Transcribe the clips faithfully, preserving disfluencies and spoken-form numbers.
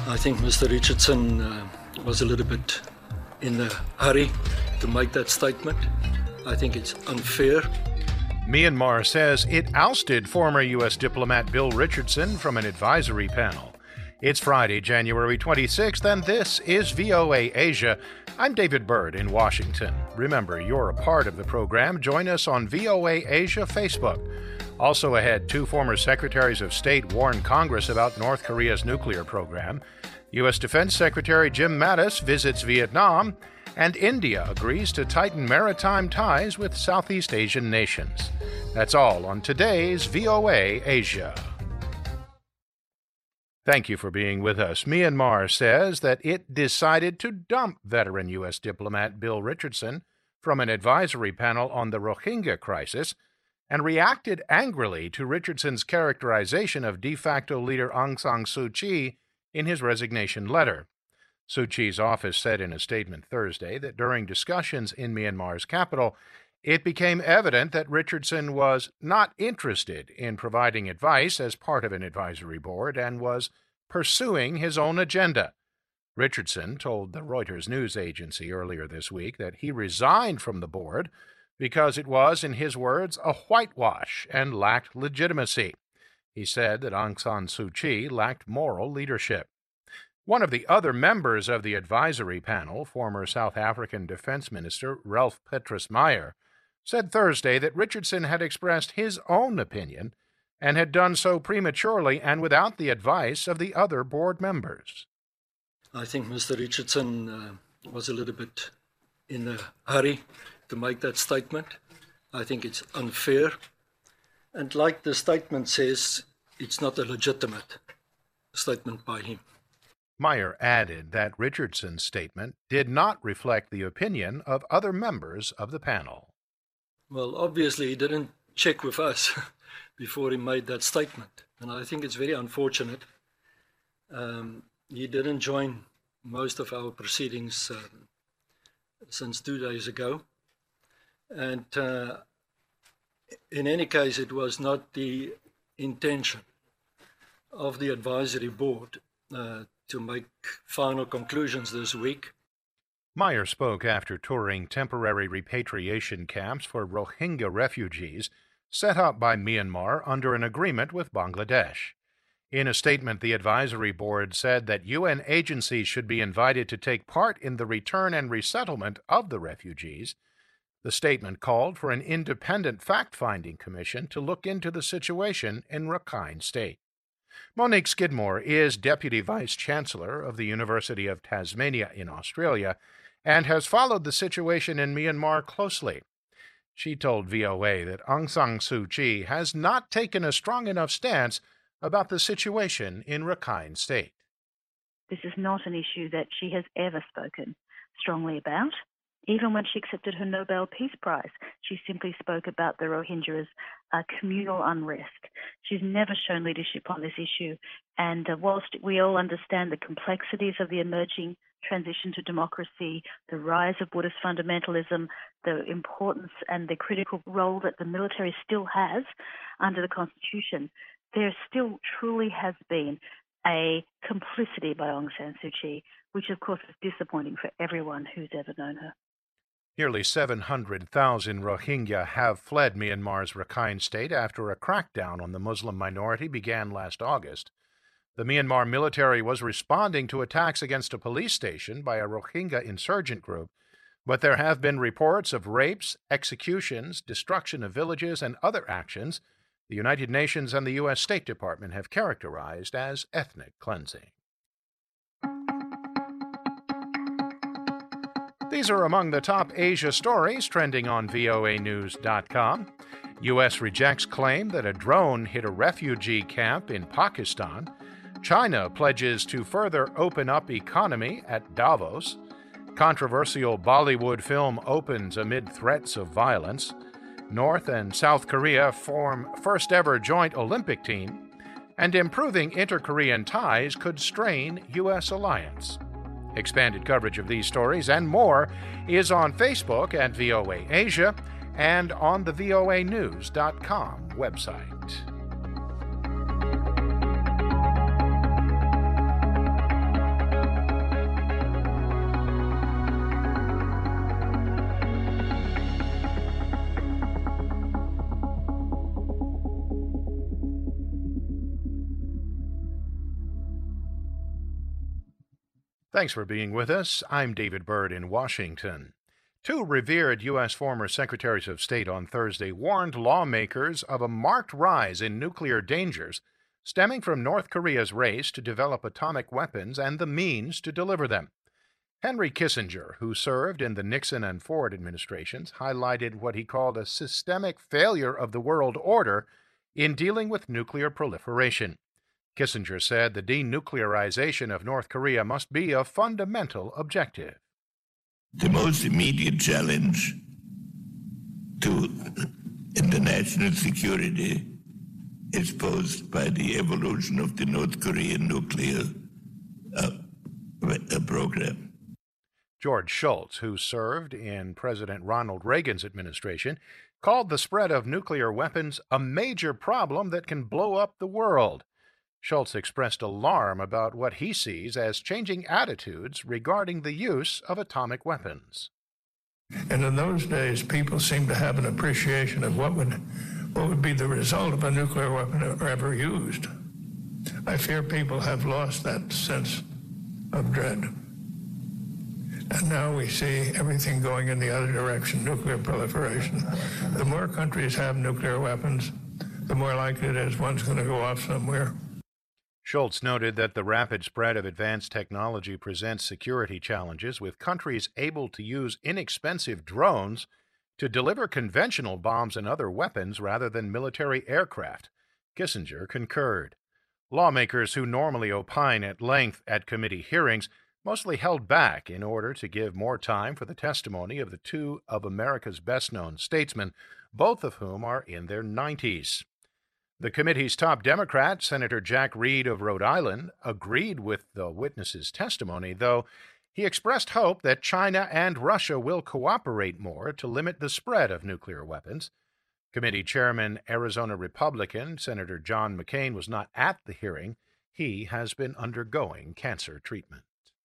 I think Mister Richardson uh, was a little bit in a hurry to make that statement. I think it's unfair. Myanmar says it ousted former U S diplomat Bill Richardson from an advisory panel. It's Friday, January twenty-sixth, and this is V O A Asia. I'm David Byrd in Washington. Remember, you're a part of the program. Join us on V O A Asia Facebook. Also ahead, two former secretaries of state warn Congress about North Korea's nuclear program. U S Defense Secretary Jim Mattis visits Vietnam, and India agrees to tighten maritime ties with Southeast Asian nations. That's all on today's V O A Asia. Thank you for being with us. Myanmar says that it decided to dump veteran U S diplomat Bill Richardson from an advisory panel on the Rohingya crisis and reacted angrily to Richardson's characterization of de facto leader Aung San Suu Kyi in his resignation letter. Suu Kyi's office said in a statement Thursday that during discussions in Myanmar's capital, it became evident that Richardson was not interested in providing advice as part of an advisory board and was pursuing his own agenda. Richardson told the Reuters news agency earlier this week that he resigned from the board because it was, in his words, a whitewash and lacked legitimacy. He said that Aung San Suu Kyi lacked moral leadership. One of the other members of the advisory panel, former South African Defense Minister Ralph Petrus Meyer, said Thursday that Richardson had expressed his own opinion and had done so prematurely and without the advice of the other board members. I think Mister Richardson uh, was a little bit in a hurry to make that statement. I think it's unfair. And like the statement says, it's not a legitimate statement by him. Meyer added that Richardson's statement did not reflect the opinion of other members of the panel. Well, obviously, he didn't check with us before he made that statement. And I think it's very unfortunate. Um, he didn't join most of our proceedings uh, since two days ago. And uh, in any case, it was not the intention of the advisory board uh, to make final conclusions this week. Meyer spoke after touring temporary repatriation camps for Rohingya refugees set up by Myanmar under an agreement with Bangladesh. In a statement, the advisory board said that U N agencies should be invited to take part in the return and resettlement of the refugees. The statement called for an independent fact-finding commission to look into the situation in Rakhine State. Monique Skidmore is Deputy Vice-Chancellor of the University of Tasmania in Australia and has followed the situation in Myanmar closely. She told V O A that Aung San Suu Kyi has not taken a strong enough stance about the situation in Rakhine State. This is not an issue that she has ever spoken strongly about. Even when she accepted her Nobel Peace Prize, she simply spoke about the Rohingya as uh, communal unrest. She's never shown leadership on this issue. And uh, whilst we all understand the complexities of the emerging transition to democracy, the rise of Buddhist fundamentalism, the importance and the critical role that the military still has under the Constitution, there still truly has been a complicity by Aung San Suu Kyi, which of course is disappointing for everyone who's ever known her. Nearly seven hundred thousand Rohingya have fled Myanmar's Rakhine State after a crackdown on the Muslim minority began last August. The Myanmar military was responding to attacks against a police station by a Rohingya insurgent group, but there have been reports of rapes, executions, destruction of villages, and other actions the United Nations and the U S State Department have characterized as ethnic cleansing. These are among the top Asia stories trending on V O A news dot com. U S rejects claim that a drone hit a refugee camp in Pakistan. China pledges to further open up economy at Davos. Controversial Bollywood film opens amid threats of violence. North and South Korea form first-ever joint Olympic team. And improving inter-Korean ties could strain U S alliance. Expanded coverage of these stories and more is on Facebook at V O A Asia and on the V O A news dot com website. Thanks for being with us. I'm David Byrd in Washington. Two revered U S former secretaries of state on Thursday warned lawmakers of a marked rise in nuclear dangers stemming from North Korea's race to develop atomic weapons and the means to deliver them. Henry Kissinger, who served in the Nixon and Ford administrations, highlighted what he called a systemic failure of the world order in dealing with nuclear proliferation. Kissinger said the denuclearization of North Korea must be a fundamental objective. The most immediate challenge to international security is posed by the evolution of the North Korean nuclear uh, program. George Shultz, who served in President Ronald Reagan's administration, called the spread of nuclear weapons a major problem that can blow up the world. Shultz expressed alarm about what he sees as changing attitudes regarding the use of atomic weapons. And in those days, people seemed to have an appreciation of what would what would be the result of a nuclear weapon ever used. I fear people have lost that sense of dread. And now we see everything going in the other direction, nuclear proliferation. The more countries have nuclear weapons, the more likely it is one's going to go off somewhere. Shultz noted that the rapid spread of advanced technology presents security challenges, with countries able to use inexpensive drones to deliver conventional bombs and other weapons rather than military aircraft. Kissinger concurred. Lawmakers who normally opine at length at committee hearings mostly held back in order to give more time for the testimony of the two of America's best-known statesmen, both of whom are in their nineties. The committee's top Democrat, Senator Jack Reed of Rhode Island, agreed with the witnesses' testimony, though he expressed hope that China and Russia will cooperate more to limit the spread of nuclear weapons. Committee Chairman, Arizona Republican Senator John McCain, was not at the hearing. He has been undergoing cancer treatment.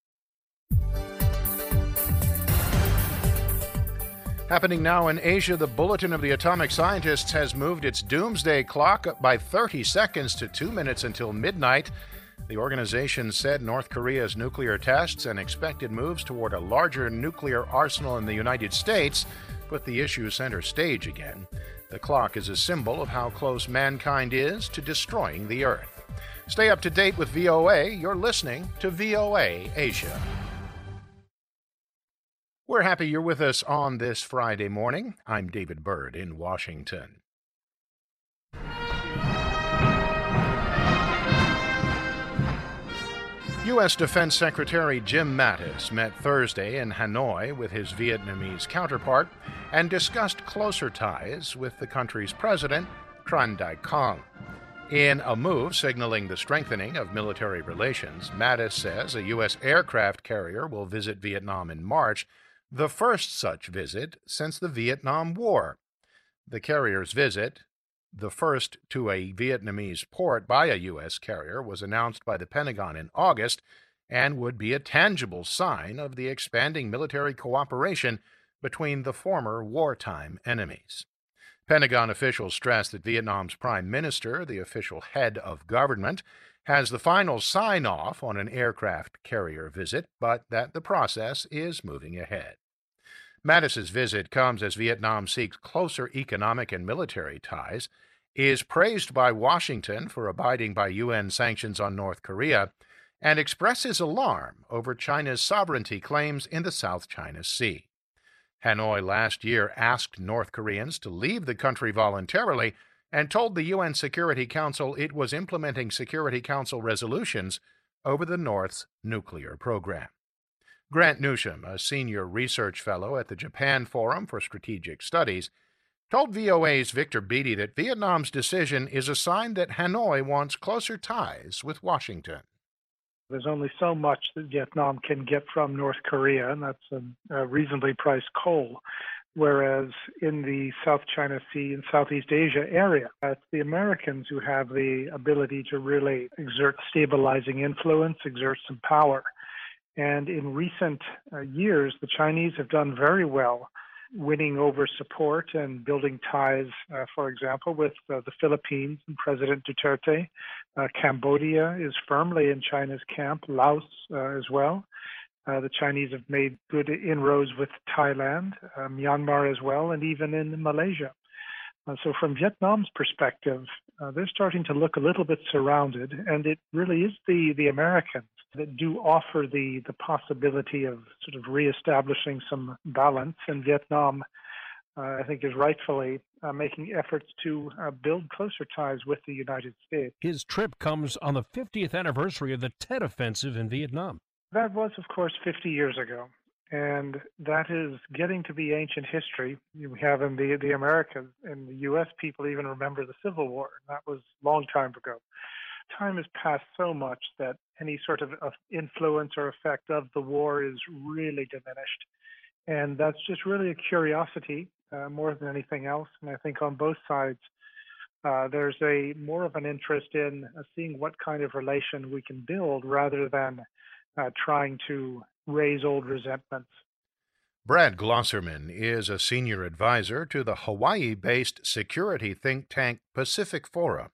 Happening now in Asia, the Bulletin of the Atomic Scientists has moved its doomsday clock up by thirty seconds to two minutes until midnight. The organization said North Korea's nuclear tests and expected moves toward a larger nuclear arsenal in the United States put the issue center stage again. The clock is a symbol of how close mankind is to destroying the Earth. Stay up to date with V O A. You're listening to V O A Asia. We're happy you're with us on this Friday morning. I'm David Byrd in Washington. U S Defense Secretary Jim Mattis met Thursday in Hanoi with his Vietnamese counterpart and discussed closer ties with the country's president, Tran Dai Quang. In a move signaling the strengthening of military relations, Mattis says a U S aircraft carrier will visit Vietnam in March, the first such visit since the Vietnam War. The carrier's visit, the first to a Vietnamese port by a U S carrier, was announced by the Pentagon in August and would be a tangible sign of the expanding military cooperation between the former wartime enemies. Pentagon officials stressed that Vietnam's prime minister, the official head of government, has the final sign-off on an aircraft carrier visit, but that the process is moving ahead. Mattis's visit comes as Vietnam seeks closer economic and military ties, is praised by Washington for abiding by U N sanctions on North Korea, and expresses alarm over China's sovereignty claims in the South China Sea. Hanoi last year asked North Koreans to leave the country voluntarily and told the U N Security Council it was implementing Security Council resolutions over the North's nuclear program. Grant Newsham, a senior research fellow at the Japan Forum for Strategic Studies, told V O A's Victor Beattie that Vietnam's decision is a sign that Hanoi wants closer ties with Washington. There's only so much that Vietnam can get from North Korea, and that's a, a reasonably priced coal. Whereas in the South China Sea and Southeast Asia area, it's the Americans who have the ability to really exert stabilizing influence, exert some power. And in recent uh, years, the Chinese have done very well winning over support and building ties, uh, for example, with uh, the Philippines and President Duterte. Uh, Cambodia is firmly in China's camp, Laos uh, as well. Uh, the Chinese have made good inroads with Thailand, uh, Myanmar as well, and even in Malaysia. Uh, so from Vietnam's perspective, uh, they're starting to look a little bit surrounded, and it really is the, the Americans that do offer the, the possibility of sort of reestablishing some balance. And Vietnam, uh, I think, is rightfully uh, making efforts to uh, build closer ties with the United States. His trip comes on the fiftieth anniversary of the Tet Offensive in Vietnam. That was, of course, fifty years ago, and that is getting to be ancient history. We have in the, the Americas, and the U S people even remember the Civil War. That was a long time ago. Time has passed so much that any sort of influence or effect of the war is really diminished. And that's just really a curiosity uh, more than anything else. And I think on both sides, uh, there's a more of an interest in uh, seeing what kind of relation we can build rather than Uh, trying to raise old resentments. Brad Glosserman is a senior advisor to the Hawaii-based security think tank Pacific Forum.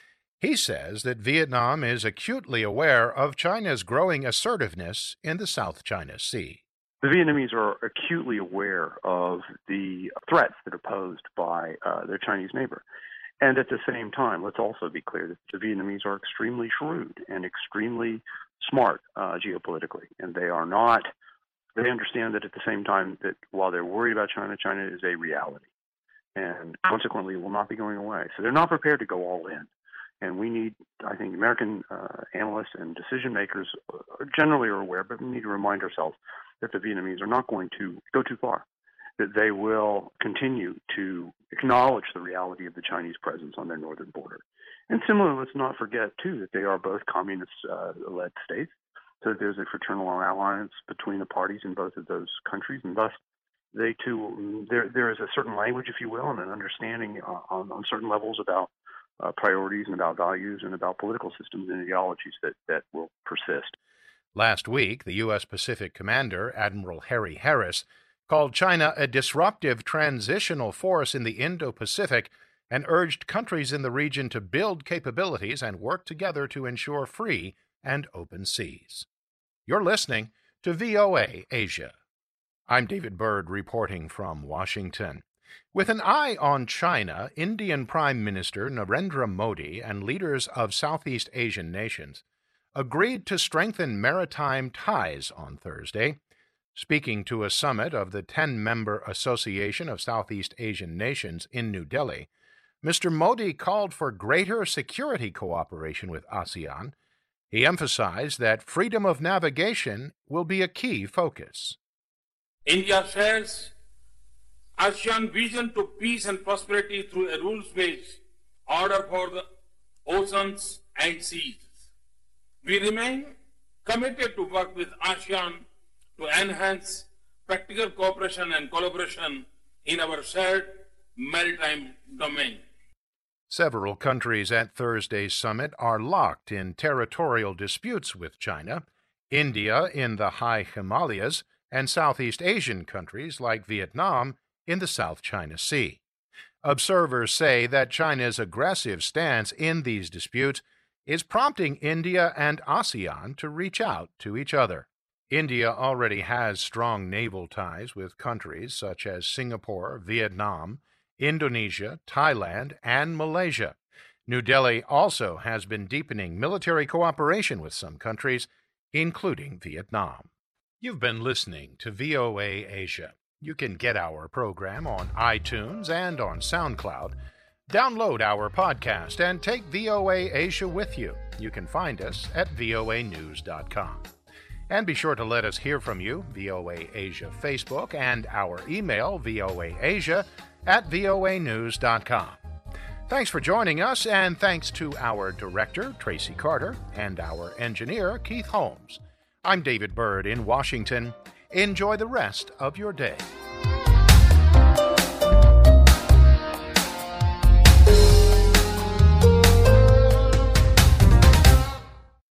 He says that Vietnam is acutely aware of China's growing assertiveness in the South China Sea. The Vietnamese are acutely aware of the threats that are posed by uh, their Chinese neighbor. And at the same time, let's also be clear that the Vietnamese are extremely shrewd and extremely smart uh, geopolitically. And they are not, they understand that at the same time that while they're worried about China, China is a reality. And consequently, will not be going away. So they're not prepared to go all in. And we need, I think, American uh, analysts and decision makers generally are aware, but we need to remind ourselves that the Vietnamese are not going to go too far, that they will continue to acknowledge the reality of the Chinese presence on their northern border. And similarly, let's not forget, too, that they are both communist-led uh, states, so that there's a fraternal alliance between the parties in both of those countries, and thus they, too, there there is a certain language, if you will, and an understanding uh, on, on certain levels about uh, priorities and about values and about political systems and ideologies that, that will persist. Last week, the U S Pacific Commander, Admiral Harry Harris, called China a disruptive transitional force in the Indo-Pacific and urged countries in the region to build capabilities and work together to ensure free and open seas. You're listening to V O A Asia. I'm David Byrd reporting from Washington. With an eye on China, Indian Prime Minister Narendra Modi and leaders of Southeast Asian nations agreed to strengthen maritime ties on Thursday. Speaking to a summit of the ten-member Association of Southeast Asian Nations in New Delhi, Mister Modi called for greater security cooperation with ASEAN. He emphasized that freedom of navigation will be a key focus. India shares ASEAN vision to peace and prosperity through a rules-based order for the oceans and seas. We remain committed to work with ASEAN to enhance practical cooperation and collaboration in our shared maritime domain. Several countries at Thursday's summit are locked in territorial disputes with China, India in the high Himalayas, and Southeast Asian countries like Vietnam in the South China Sea. Observers say that China's aggressive stance in these disputes is prompting India and ASEAN to reach out to each other. India already has strong naval ties with countries such as Singapore, Vietnam, Indonesia, Thailand, and Malaysia. New Delhi also has been deepening military cooperation with some countries, including Vietnam. You've been listening to V O A Asia. You can get our program on iTunes and on SoundCloud. Download our podcast and take V O A Asia with you. You can find us at V O A news dot com. And be sure to let us hear from you, V O A Asia Facebook, and our email, voaasia at V O A news dot com. Thanks for joining us, and thanks to our director, Tracy Carter, and our engineer, Keith Holmes. I'm David Byrd in Washington. Enjoy the rest of your day.